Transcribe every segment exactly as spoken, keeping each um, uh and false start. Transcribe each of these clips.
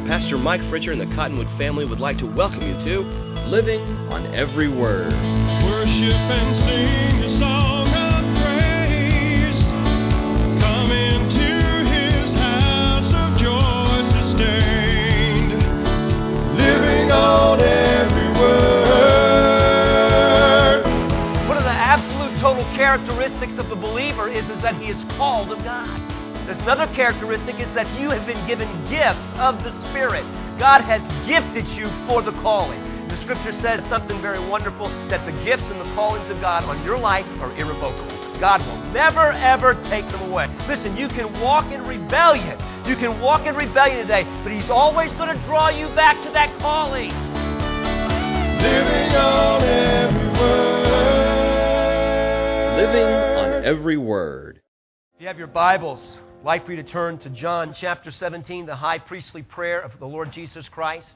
Pastor Mike Fritcher and the Cottonwood family would like to welcome you to Living on Every Word. Worship and sing a song of praise. Come into His house of joy sustained. Living on every word. One of the absolute total characteristics of the believer is, is that he is called of God. There's another characteristic is that you have been given gifts of the Spirit. God has gifted you for the calling. The Scripture says something very wonderful, that the gifts and the callings of God on your life are irrevocable. God will never, ever take them away. Listen, you can walk in rebellion. You can walk in rebellion today, but He's always going to draw you back to that calling. Living on every word. Living on Every Word. If you have your Bibles, I'd like for you to turn to John chapter seventeen, the high priestly prayer of the Lord Jesus Christ.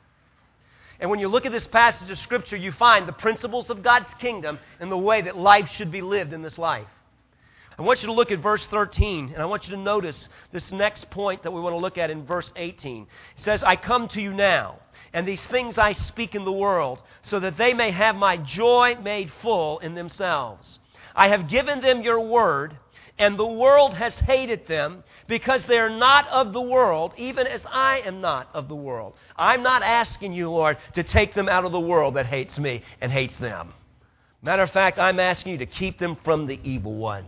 And when you look at this passage of Scripture, you find the principles of God's kingdom and the way that life should be lived in this life. I want you to look at verse thirteen, and I want you to notice this next point that we want to look at in verse eighteen. It says, I come to you now, and these things I speak in the world, so that they may have my joy made full in themselves. I have given them your word, and the world has hated them because they are not of the world, even as I am not of the world. I'm not asking you, Lord, to take them out of the world that hates me and hates them. Matter of fact, I'm asking you to keep them from the evil one.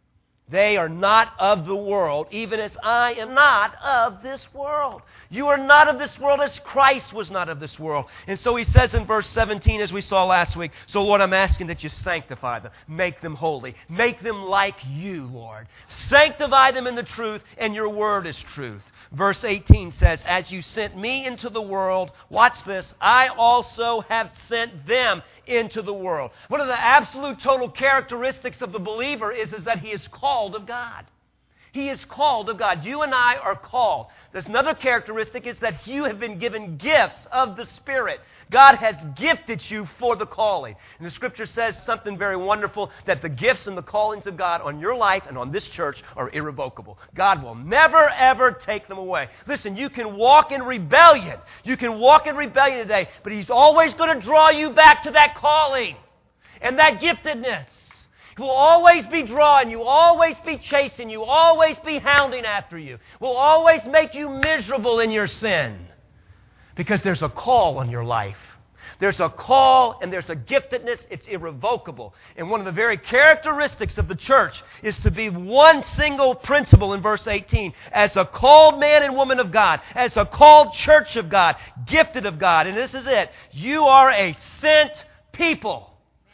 They are not of the world, even as I am not of this world. You are not of this world as Christ was not of this world. And so he says in verse seventeen, as we saw last week, so Lord, I'm asking that you sanctify them, make them holy, make them like you, Lord. Sanctify them in the truth, and your word is truth. Verse eighteen says, as you sent me into the world, watch this, I also have sent them into the world. One of the absolute total characteristics of the believer is, is that he is called of God. He is called of God. You and I are called. There's another characteristic is that you have been given gifts of the Spirit. God has gifted you for the calling. And the Scripture says something very wonderful, that the gifts and the callings of God on your life and on this church are irrevocable. God will never, ever take them away. Listen, you can walk in rebellion. You can walk in rebellion today, but He's always going to draw you back to that calling and that giftedness. He will always be drawing you, always be chasing you, always be hounding after you, will always make you miserable in your sin. Because there's a call on your life. There's a call and there's a giftedness. It's irrevocable. And one of the very characteristics of the church is to be one single principle in verse eighteen. As a called man and woman of God, as a called church of God, gifted of God. And this is it. You are a sent people.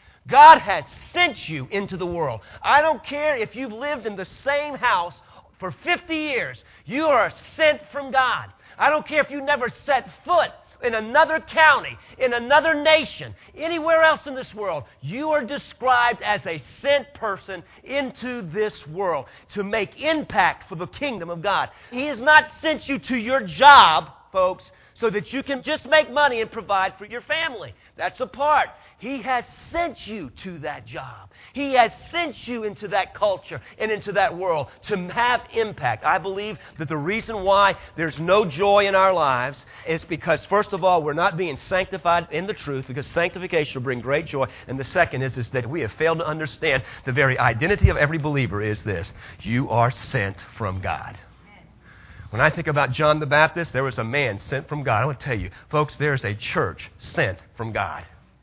God has sent you into the world. I don't care if you've lived in the same house for fifty years. You are sent from God. I don't care if you never set foot in another county, in another nation, anywhere else in this world. You are described as a sent person into this world to make impact for the kingdom of God. He has not sent you to your job, folks, so that you can just make money and provide for your family. That's a part. He has sent you to that job. He has sent you into that culture and into that world to have impact. I believe that the reason why there's no joy in our lives is because, first of all, we're not being sanctified in the truth, because sanctification will bring great joy. And the second is, is that we have failed to understand the very identity of every believer is this: you are sent from God. When I think about John the Baptist, there was a man sent from God. I want to tell you, folks, there's a church sent from God.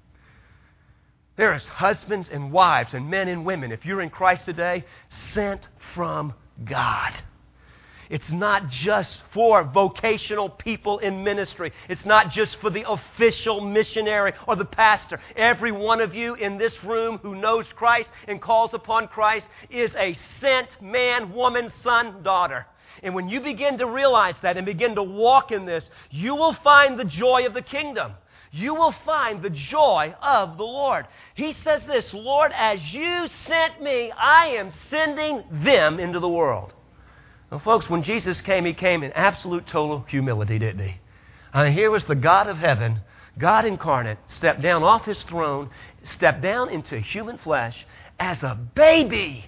There is husbands and wives and men and women, if you're in Christ today, sent from God. It's not just for vocational people in ministry. It's not just for the official missionary or the pastor. Every one of you in this room who knows Christ and calls upon Christ is a sent man, woman, son, daughter. And when you begin to realize that and begin to walk in this, you will find the joy of the kingdom. You will find the joy of the Lord. He says this, Lord, as you sent me, I am sending them into the world. Well, folks, when Jesus came, He came in absolute total humility, didn't He? I mean, here was the God of heaven, God incarnate, stepped down off His throne, stepped down into human flesh as a baby.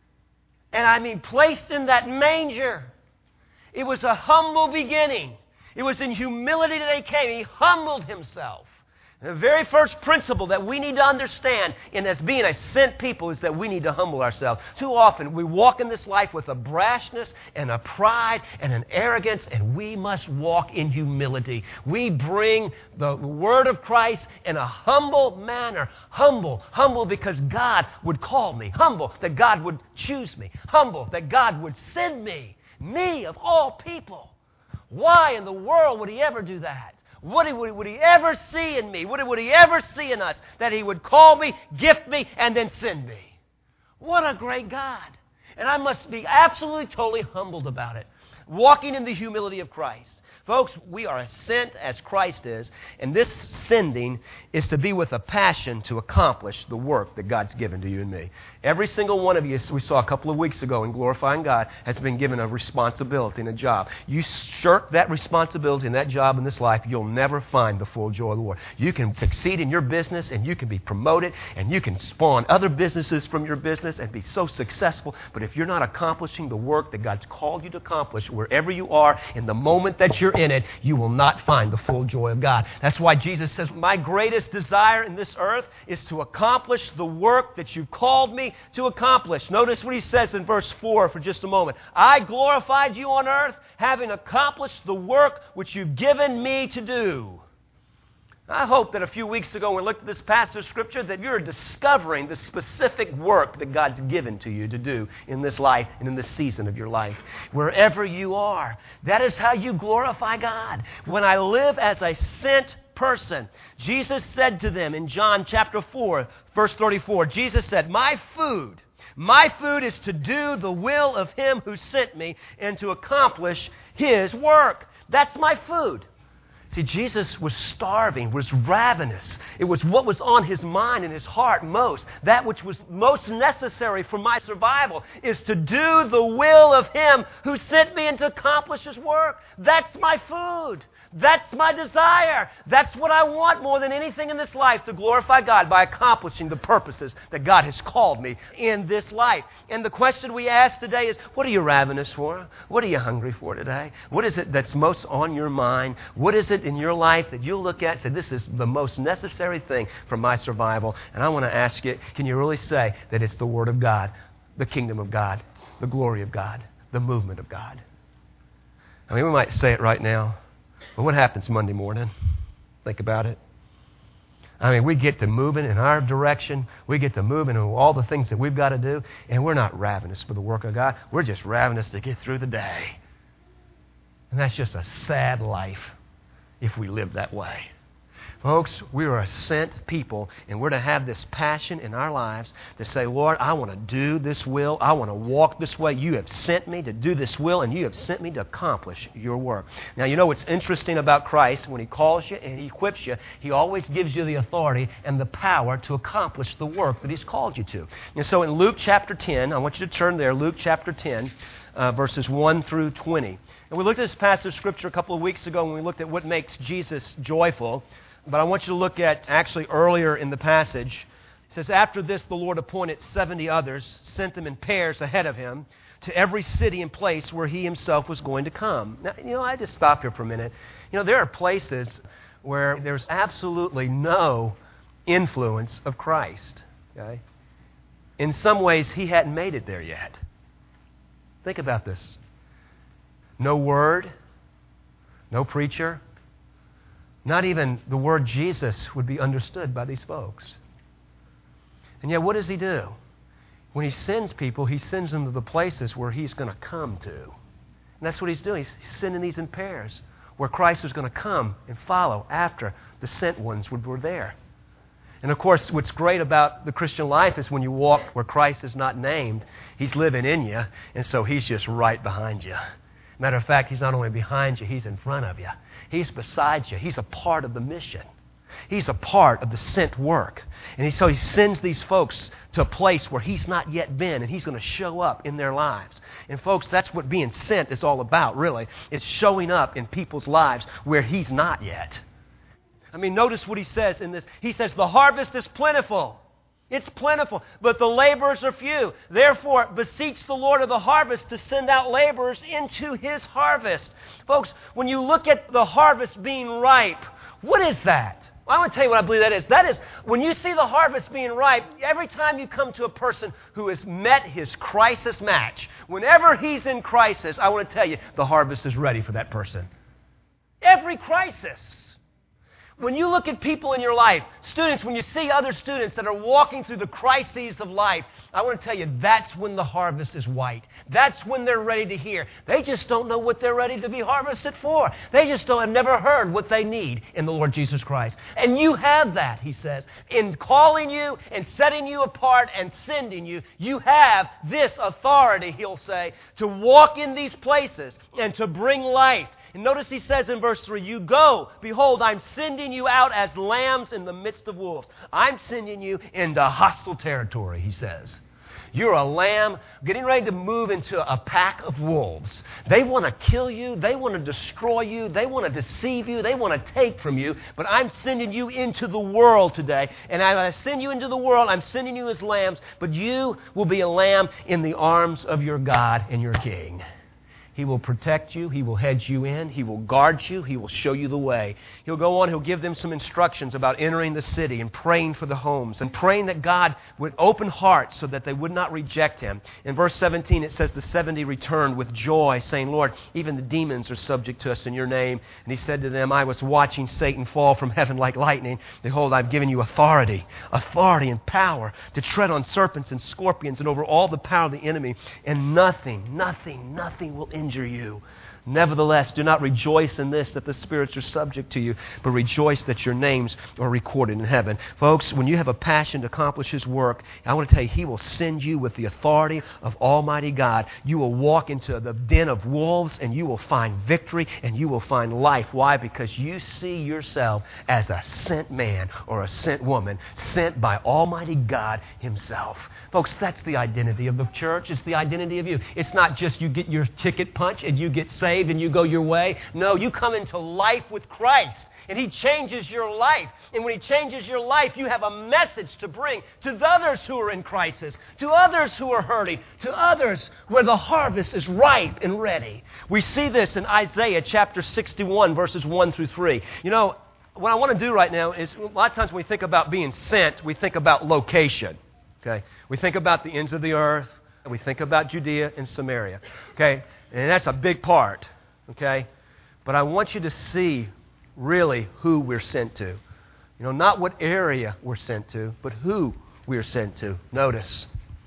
And I mean, placed in that manger. It was a humble beginning. It was in humility that He came. He humbled Himself. The very first principle that we need to understand in as being a sent people is that we need to humble ourselves. Too often we walk in this life with a brashness and a pride and an arrogance, and we must walk in humility. We bring the Word of Christ in a humble manner. Humble, humble because God would call me. Humble that God would choose me. Humble that God would send me. Me of all people. Why in the world would He ever do that? What would, would He ever see in me? What would He ever see in us that He would call me, gift me, and then send me? What a great God. And I must be absolutely, totally humbled about it. Walking in the humility of Christ. Folks, we are sent as Christ is, and this sending is to be with a passion to accomplish the work that God's given to you and me. Every single one of you, as we saw a couple of weeks ago in Glorifying God, has been given a responsibility and a job. You shirk that responsibility and that job in this life, you'll never find the full joy of the Lord. You can succeed in your business, and you can be promoted, and you can spawn other businesses from your business and be so successful, but if you're not accomplishing the work that God's called you to accomplish, wherever you are, in the moment that you're in it, you will not find the full joy of God. That's why Jesus says, my greatest desire in this earth is to accomplish the work that you called me to accomplish. Notice what He says in verse four for just a moment. I glorified you on earth, having accomplished the work which you've given me to do. I hope that a few weeks ago when we looked at this passage of Scripture that you're discovering the specific work that God's given to you to do in this life and in this season of your life. Wherever you are, that is how you glorify God. When I live as a sent person, Jesus said to them in John chapter four, verse thirty-four, Jesus said, my food, my food is to do the will of Him who sent me and to accomplish His work. That's my food. See, Jesus was starving, was ravenous. It was what was on His mind and His heart most. That which was most necessary for my survival is to do the will of Him who sent me and to accomplish His work. That's my food. That's my desire. That's what I want more than anything in this life, to glorify God by accomplishing the purposes that God has called me in this life. And the question we ask today is, what are you ravenous for? What are you hungry for today? What is it that's most on your mind? What is it in your life that you'll look at and say, this is the most necessary thing for my survival? And I want to ask you, can you really say that it's the Word of God, the kingdom of God, the glory of God, the movement of God? I mean, we might say it right now, but what happens Monday morning? Think about it. I mean, we get to moving in our direction. We get to moving in all the things that we've got to do, and we're not ravenous for the work of God. We're just ravenous to get through the day. And that's just a sad life if we live that way. Folks, we are a sent people, and we're to have this passion in our lives to say, Lord, I want to do this will. I want to walk this way. You have sent me to do this will, and you have sent me to accomplish your work. Now, you know what's interesting about Christ? When He calls you and He equips you, He always gives you the authority and the power to accomplish the work that He's called you to. And so in Luke chapter ten, I want you to turn there, Luke chapter ten, uh, verses one through twenty. And we looked at this passage of Scripture a couple of weeks ago when we looked at what makes Jesus joyful. But I want you to look at actually earlier in the passage. It says, after this the Lord appointed seventy others, sent them in pairs ahead of Him to every city and place where He Himself was going to come. Now, you know, I just stop here for a minute. You know, there are places where there's absolutely no influence of Christ. Okay? In some ways, He hadn't made it there yet. Think about this. No word, no preacher. Not even the word Jesus would be understood by these folks. And yet, what does He do? When He sends people, He sends them to the places where He's going to come to. And that's what He's doing. He's sending these in pairs, where Christ was going to come and follow after the sent ones were there. And of course, what's great about the Christian life is when you walk where Christ is not named, He's living in you, and so He's just right behind you. Matter of fact, He's not only behind you, He's in front of you. He's beside you. He's a part of the mission. He's a part of the sent work. And he, so He sends these folks to a place where He's not yet been, and He's going to show up in their lives. And folks, that's what being sent is all about, really. It's showing up in people's lives where He's not yet. I mean, notice what He says in this. He says, the harvest is plentiful. It's plentiful, but the laborers are few. Therefore, beseech the Lord of the harvest to send out laborers into His harvest. Folks, when you look at the harvest being ripe, what is that? Well, I want to tell you what I believe that is. That is, when you see the harvest being ripe, every time you come to a person who has met his crisis match, whenever he's in crisis, I want to tell you, the harvest is ready for that person. Every crisis. When you look at people in your life, students, when you see other students that are walking through the crises of life, I want to tell you, that's when the harvest is white. That's when they're ready to hear. They just don't know what they're ready to be harvested for. They just don't have never heard what they need in the Lord Jesus Christ. And you have that, he says. In calling you and setting you apart and sending you, you have this authority, he'll say, to walk in these places and to bring life. And notice he says in verse three, you go, behold, I'm sending you out as lambs in the midst of wolves. I'm sending you into hostile territory, he says. You're a lamb getting ready to move into a pack of wolves. They want to kill you. They want to destroy you. They want to deceive you. They want to take from you. But I'm sending you into the world today. And as I send you into the world, I'm sending you as lambs. But you will be a lamb in the arms of your God and your King. He will protect you. He will hedge you in. He will guard you. He will show you the way. He'll go on. He'll give them some instructions about entering the city and praying for the homes and praying that God would open hearts so that they would not reject Him. In verse seventeen, it says the seventy returned with joy, saying, Lord, even the demons are subject to us in your name. And He said to them, I was watching Satan fall from heaven like lightning. Behold, I've given you authority, authority and power to tread on serpents and scorpions and over all the power of the enemy. And nothing, nothing, nothing will injure you. Nevertheless, do not rejoice in this, that the spirits are subject to you, but rejoice that your names are recorded in heaven. Folks, when you have a passion to accomplish His work, I want to tell you, He will send you with the authority of Almighty God. You will walk into the den of wolves, and you will find victory, and you will find life. Why? Because you see yourself as a sent man or a sent woman, sent by Almighty God Himself. Folks, that's the identity of the church. It's the identity of you. It's not just you get your ticket punch and you get saved and you go your way. No, you come into life with Christ and He changes your life. And when He changes your life, you have a message to bring to the others who are in crisis, to others who are hurting, to others where the harvest is ripe and ready. We see this in Isaiah chapter sixty-one, verses one through three. You know, what I want to do right now is, a lot of times when we think about being sent, we think about location. Okay, we think about the ends of the earth, and we think about Judea and Samaria. Okay, and that's a big part. Okay, but I want you to see really who we're sent to. You know, not what area we're sent to, but who we're sent to. Notice,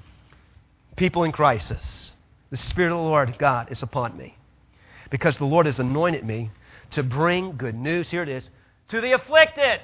people in crisis. The Spirit of the Lord God is upon me, because the Lord has anointed me to bring good news. Here it is, to the afflicted.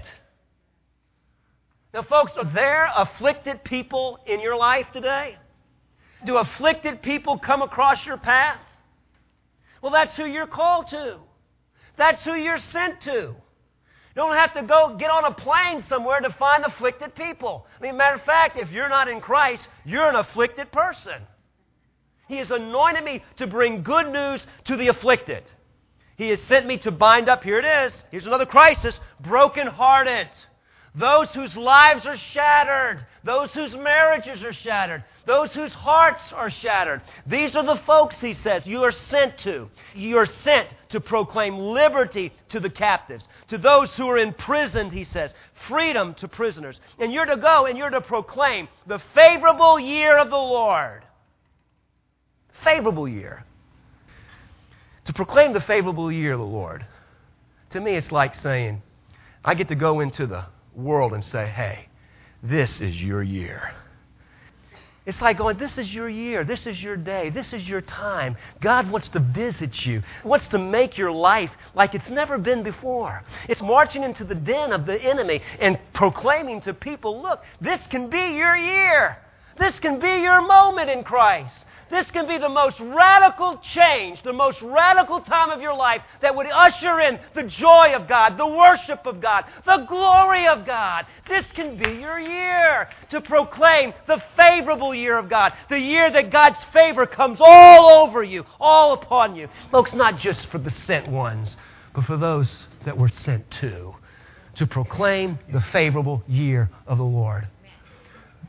Now, folks, are there afflicted people in your life today? Do afflicted people come across your path? Well, that's who you're called to. That's who you're sent to. You don't have to go get on a plane somewhere to find afflicted people. I mean, matter of fact, if you're not in Christ, you're an afflicted person. He has anointed me to bring good news to the afflicted. He has sent me to bind up, here it is, here's another crisis, brokenhearted. Those whose lives are shattered. Those whose marriages are shattered. Those whose hearts are shattered. These are the folks, he says, you are sent to. You are sent to proclaim liberty to the captives. To those who are imprisoned, he says, freedom to prisoners. And you're to go and you're to proclaim the favorable year of the Lord. Favorable year. To proclaim the favorable year of the Lord. To me, it's like saying, I get to go into the world and say, hey, this is your year. It's like going, this is your year, this is your day, this is your time. God wants to visit you, wants to make your life like it's never been before. It's marching into the den of the enemy and proclaiming to people, look, this can be your year. This can be your moment in Christ. This can be the most radical change, the most radical time of your life that would usher in the joy of God, the worship of God, the glory of God. This can be your year to proclaim the favorable year of God, the year that God's favor comes all over you, all upon you. Folks, not just for the sent ones, but for those that were sent to, to proclaim the favorable year of the Lord.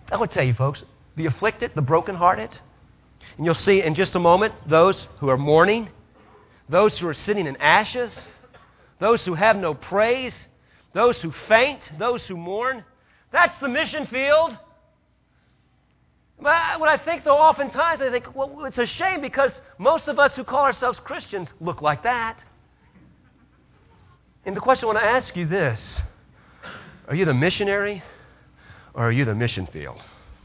I would tell you, folks, the afflicted, the brokenhearted, and you'll see in just a moment those who are mourning, those who are sitting in ashes, those who have no praise, those who faint, those who mourn. That's the mission field. But when I think, though, oftentimes I think, well, it's a shame because most of us who call ourselves Christians look like that. And the question I want to ask you this: are you the missionary or are you the mission field?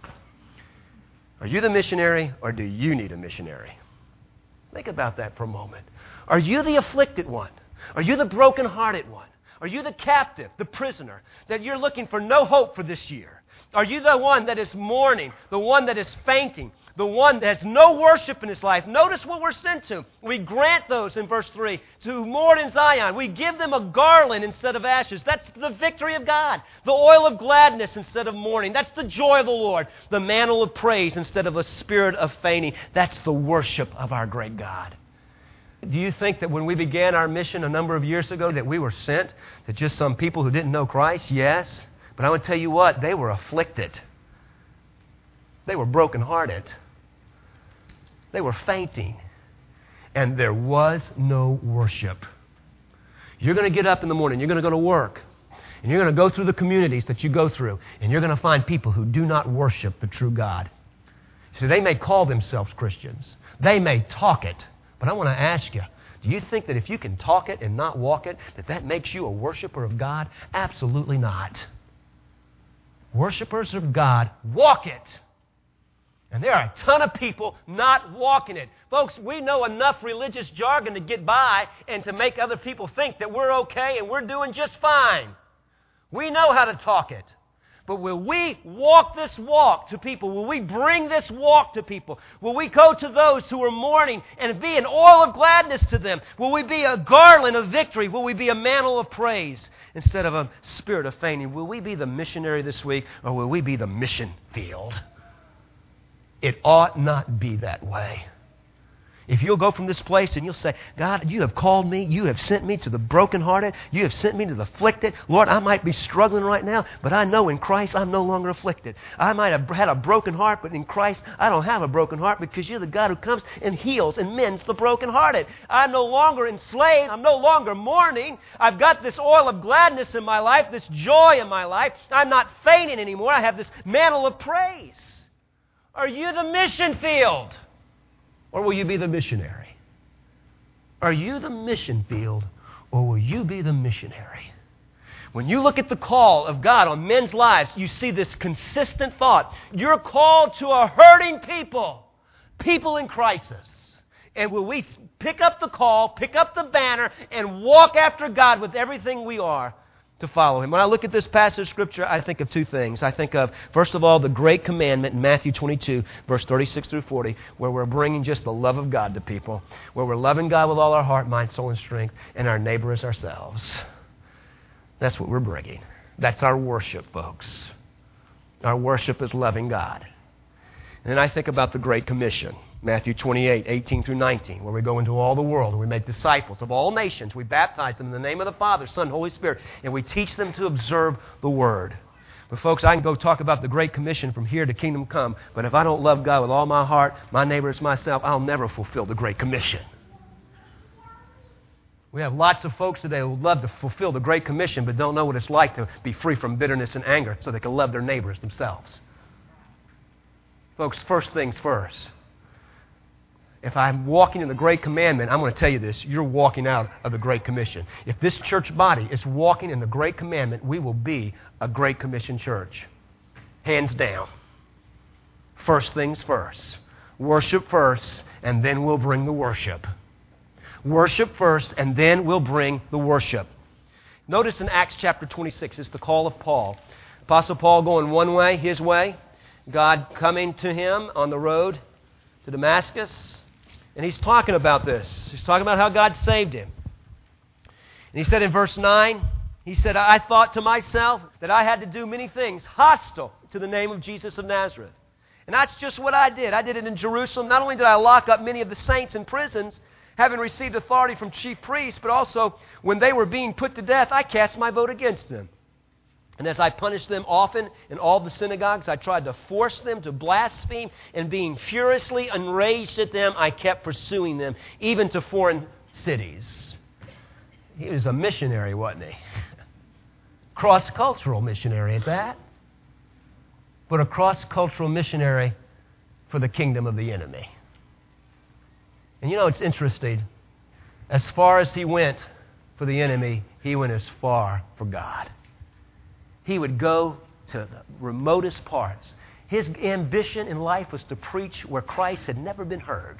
Are you the missionary or do you need a missionary? Think about that for a moment. Are you the afflicted one? Are you the brokenhearted one? Are you the captive, the prisoner, that you're looking for no hope for this year? Are you the one that is mourning, the one that is fainting, the one that has no worship in his life? Notice what we're sent to. We grant those, in verse three, to mourn in Zion. We give them a garland instead of ashes. That's the victory of God. The oil of gladness instead of mourning. That's the joy of the Lord. The mantle of praise instead of a spirit of fainting. That's the worship of our great God. Do you think that when we began our mission a number of years ago that we were sent to just some people who didn't know Christ? Yes. But I would tell you what, they were afflicted. They were brokenhearted. They were fainting. And there was no worship. You're going to get up in the morning, you're going to go to work, and you're going to go through the communities that you go through, and you're going to find people who do not worship the true God. So they may call themselves Christians. They may talk it. But I want to ask you, do you think that if you can talk it and not walk it, that that makes you a worshiper of God? Absolutely not. Worshippers of God walk it. And there are a ton of people not walking it. Folks, we know enough religious jargon to get by and to make other people think that we're okay and we're doing just fine. We know how to talk it. But will we walk this walk to people? Will we bring this walk to people? Will we go to those who are mourning and be an oil of gladness to them? Will we be a garland of victory? Will we be a mantle of praise instead of a spirit of fainting? Will we be the missionary this week or will we be the mission field? It ought not be that way. If you'll go from this place and you'll say, God, you have called me, you have sent me to the brokenhearted, you have sent me to the afflicted. Lord, I might be struggling right now, but I know in Christ I'm no longer afflicted. I might have had a broken heart, but in Christ I don't have a broken heart because you're the God who comes and heals and mends the brokenhearted. I'm no longer enslaved. I'm no longer mourning. I've got this oil of gladness in my life, this joy in my life. I'm not fainting anymore. I have this mantle of praise. Are you the mission field? Or will you be the missionary? Are you the mission field, or will you be the missionary? When you look at the call of God on men's lives, you see this consistent thought. You're called to a hurting people, people in crisis. And will we pick up the call, pick up the banner, and walk after God with everything we are to follow Him? When I look at this passage of Scripture, I think of two things. I think of, first of all, the great commandment in Matthew twenty-two, verse thirty-six through forty, where we're bringing just the love of God to people, where we're loving God with all our heart, mind, soul, and strength, and our neighbor as ourselves. That's what we're bringing. That's our worship, folks. Our worship is loving God. And then I think about the Great Commission, Matthew twenty-eight, eighteen through nineteen, where we go into all the world and we make disciples of all nations. We baptize them in the name of the Father, Son, Holy Spirit, and we teach them to observe the Word. But folks, I can go talk about the Great Commission from here to Kingdom Come, but if I don't love God with all my heart, my neighbor as myself, I'll never fulfill the Great Commission. We have lots of folks today who would love to fulfill the Great Commission, but don't know what it's like to be free from bitterness and anger so they can love their neighbors themselves. Folks, first things first. If I'm walking in the Great Commandment, I'm going to tell you this, you're walking out of the Great Commission. If this church body is walking in the Great Commandment, we will be a Great Commission church. Hands down. First things first. Worship first, and then we'll bring the worship. Worship first, and then we'll bring the worship. Notice in Acts chapter twenty-six, it's the call of Paul. Apostle Paul going one way, his way. God coming to him on the road to Damascus. And he's talking about this. He's talking about how God saved him. And he said in verse nine, he said, I thought to myself that I had to do many things hostile to the name of Jesus of Nazareth. And that's just what I did. I did it in Jerusalem. Not only did I lock up many of the saints in prisons, having received authority from chief priests, but also when they were being put to death, I cast my vote against them. And as I punished them often in all the synagogues, I tried to force them to blaspheme, and being furiously enraged at them, I kept pursuing them, even to foreign cities. He was a missionary, wasn't he? Cross-cultural missionary at that. But a cross-cultural missionary for the kingdom of the enemy. And you know, it's interesting. As far as he went for the enemy, he went as far for God. He would go to the remotest parts. His ambition in life was to preach where Christ had never been heard.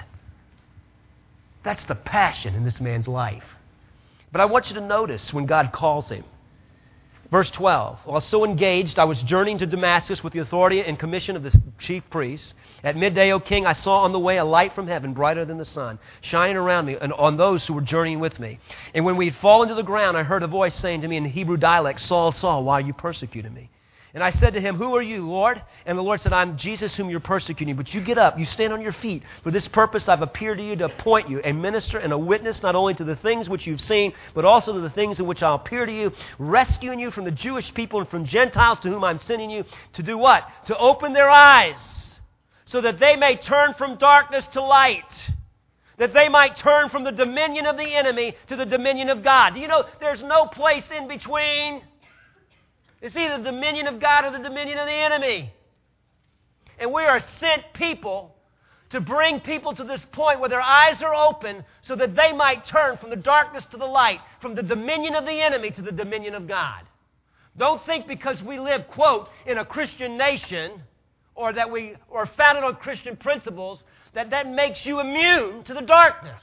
That's the passion in this man's life. But I want you to notice when God calls him. Verse twelve, while so engaged, I was journeying to Damascus with the authority and commission of the chief priests. At midday, O king, I saw on the way a light from heaven, brighter than the sun, shining around me and on those who were journeying with me. And when we had fallen to the ground, I heard a voice saying to me in the Hebrew dialect, Saul, Saul, why are you persecuting me? And I said to him, who are you, Lord? And the Lord said, I'm Jesus whom you're persecuting. But you get up, you stand on your feet. For this purpose I've appeared to you to appoint you a minister and a witness not only to the things which you've seen, but also to the things in which I'll appear to you, rescuing you from the Jewish people and from Gentiles to whom I'm sending you. To do what? To open their eyes so that they may turn from darkness to light. That they might turn from the dominion of the enemy to the dominion of God. Do you know there's no place in between? It's either the dominion of God or the dominion of the enemy. And we are sent people to bring people to this point where their eyes are open so that they might turn from the darkness to the light, from the dominion of the enemy to the dominion of God. Don't think because we live, quote, in a Christian nation or that we are founded on Christian principles that that makes you immune to the darkness.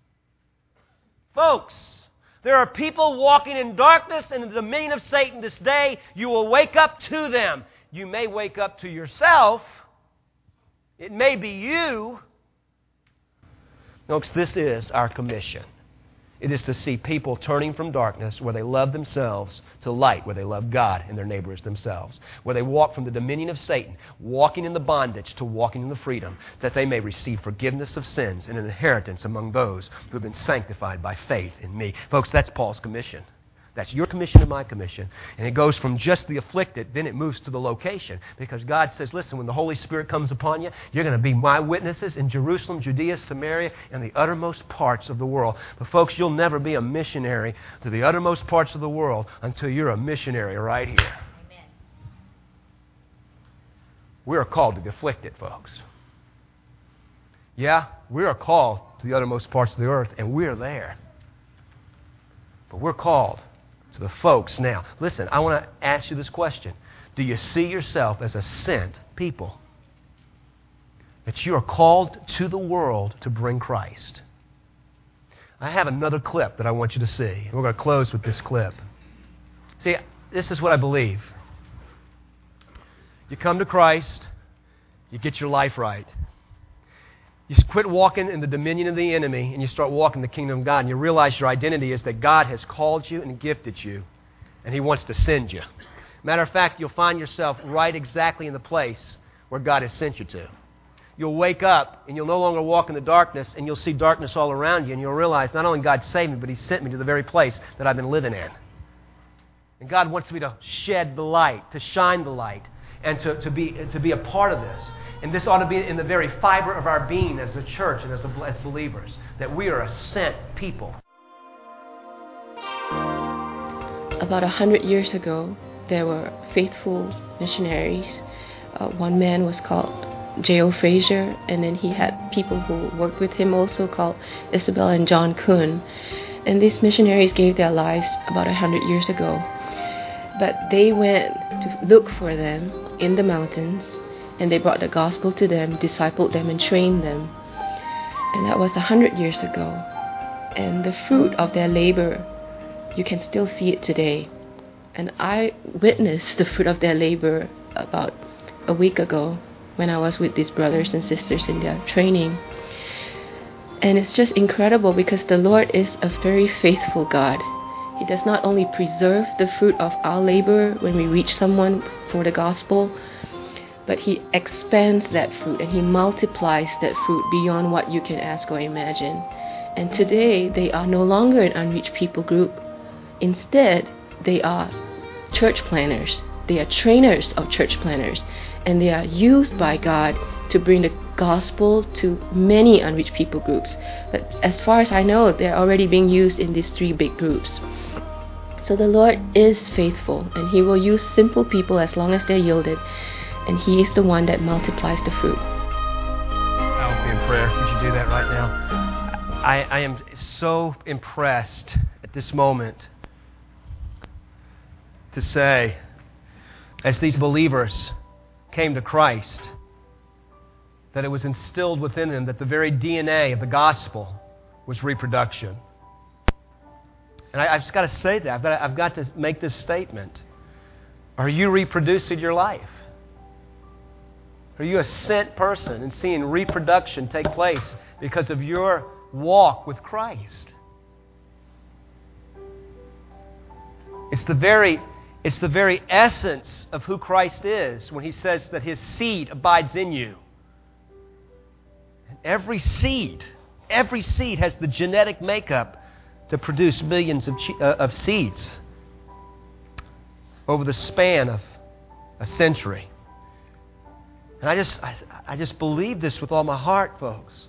Folks, there are people walking in darkness and in the dominion of Satan this day. You will wake up to them. You may wake up to yourself. It may be you. Folks, this is our commission. It is to see people turning from darkness where they love themselves to light where they love God and their neighbors themselves. Where they walk from the dominion of Satan, walking in the bondage to walking in the freedom, that they may receive forgiveness of sins and an inheritance among those who have been sanctified by faith in me. Folks, that's Paul's commission. That's your commission and my commission. And it goes from just the afflicted, then it moves to the location. Because God says, listen, when the Holy Spirit comes upon you, you're going to be my witnesses in Jerusalem, Judea, Samaria, and the uttermost parts of the world. But folks, you'll never be a missionary to the uttermost parts of the world until you're a missionary right here. Amen. We are called to the afflicted, folks. Yeah, we are called to the uttermost parts of the earth, and we're there. But we're called to the folks now. Listen, I want to ask you this question. Do you see yourself as a sent people? That you are called to the world to bring Christ. I have another clip that I want you to see. We're going to close with this clip. See, this is what I believe. You come to Christ, you get your life right. You quit walking in the dominion of the enemy and you start walking in the kingdom of God, and you realize your identity is that God has called you and gifted you and He wants to send you. Matter of fact, you'll find yourself right exactly in the place where God has sent you to. You'll wake up and you'll no longer walk in the darkness, and you'll see darkness all around you, and you'll realize not only God saved me, but He sent me to the very place that I've been living in. And God wants me to shed the light, to shine the light, and to, to, be, to be a part of this. And this ought to be in the very fiber of our being as a church and as, a, as believers, that we are a sent people. About a hundred years ago, there were faithful missionaries. Uh, one man was called J O Fraser, and then he had people who worked with him also called Isabel and John Kuhn. And these missionaries gave their lives about a hundred years ago. But they went to look for them in the mountains, and they brought the gospel to them, discipled them, and trained them. And that was a hundred years ago. And the fruit of their labor, you can still see it today. And I witnessed the fruit of their labor about a week ago when I was with these brothers and sisters in their training. And it's just incredible because the Lord is a very faithful God. He does not only preserve the fruit of our labor when we reach someone for the gospel, but He expands that fruit and He multiplies that fruit beyond what you can ask or imagine. And today, they are no longer an unreached people group. Instead, they are church planners. They are trainers of church planners, and they are used by God to bring the gospel to many unreached people groups. But as far as I know, they're already being used in these three big groups. So the Lord is faithful, and He will use simple people as long as they're yielded, and He is the one that multiplies the fruit. I will be in prayer. Would you do that right now? I, I am so impressed at this moment to say, as these believers came to Christ, that it was instilled within them that the very D N A of the gospel was reproduction. And I, I've just got to say that. I've got to, I've got to make this statement. Are you reproducing your life? Are you a sent person and seeing reproduction take place because of your walk with Christ? It's the very, it's the very essence of who Christ is when He says that His seed abides in you. And every seed, every seed has the genetic makeup to produce millions of, che- uh, of seeds over the span of a century. And I just, I, I just believe this with all my heart, folks.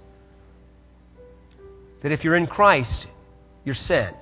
That if you're in Christ, you're sent.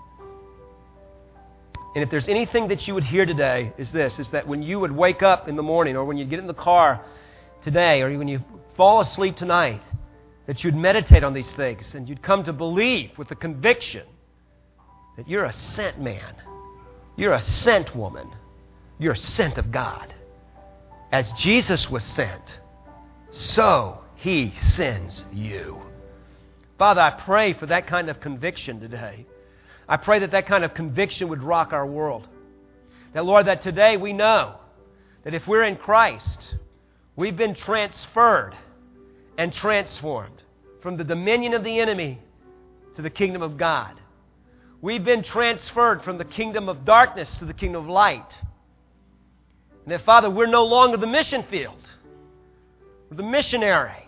And if there's anything that you would hear today is this, is that when you would wake up in the morning or when you get in the car today or when you fall asleep tonight, that you'd meditate on these things and you'd come to believe with the conviction that you're a sent man, you're a sent woman, you're sent of God. As Jesus was sent, so He sends you. Father, I pray for that kind of conviction today. I pray that that kind of conviction would rock our world. That, Lord, that today we know that if we're in Christ, we've been transferred and transformed from the dominion of the enemy to the kingdom of God. We've been transferred from the kingdom of darkness to the kingdom of light. And that, Father, we're no longer the mission field. We're the missionary.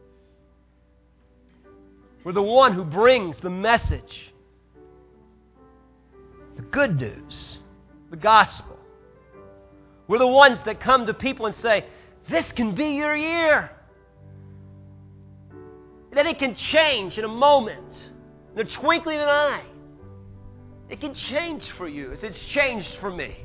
We're the one who brings the message, the good news, the gospel. We're the ones that come to people and say, this can be your year. That it can change in a moment, in a twinkling of an eye. It can change for you as it's changed for me.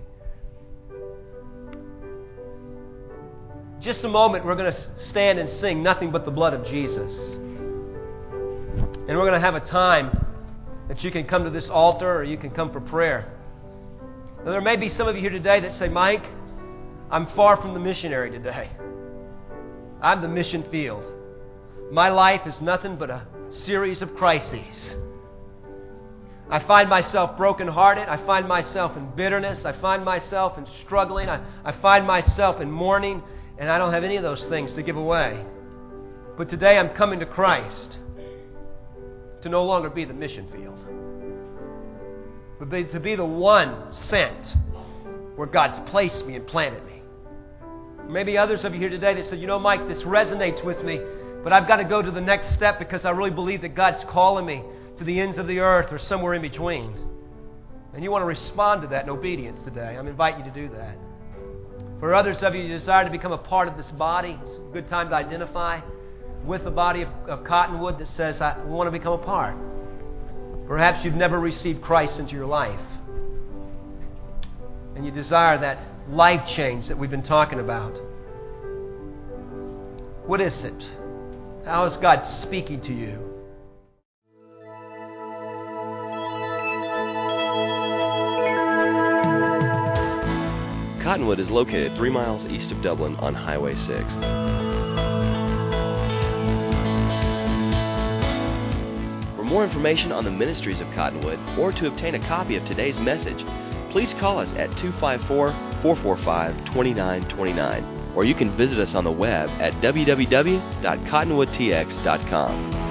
Just a moment, we're going to stand and sing Nothing But the Blood of Jesus. And we're going to have a time that you can come to this altar or you can come for prayer. Now, there may be some of you here today that say, Mike, I'm far from the missionary today. I'm the mission field. My life is nothing but a series of crises. I find myself brokenhearted. I find myself in bitterness. I find myself in struggling. I, I find myself in mourning. And I don't have any of those things to give away. But today I'm coming to Christ to no longer be the mission field, but be, to be the one sent where God's placed me and planted me. Maybe others of you here today that said, you know, Mike, this resonates with me, but I've got to go to the next step because I really believe that God's calling me to the ends of the earth or somewhere in between. And you want to respond to that in obedience today. I'm inviting you to do that. For others of you who desire to become a part of this body, it's a good time to identify with the body of, of Cottonwood that says, I want to become a part. Perhaps you've never received Christ into your life. And you desire that life change that we've been talking about. What is it? How is God speaking to you? Cottonwood is located three miles east of Dublin on Highway six. For more information on the ministries of Cottonwood or to obtain a copy of today's message, please call us at two five four, four four five, two nine two nine, or you can visit us on the web at w w w dot cottonwood t x dot com.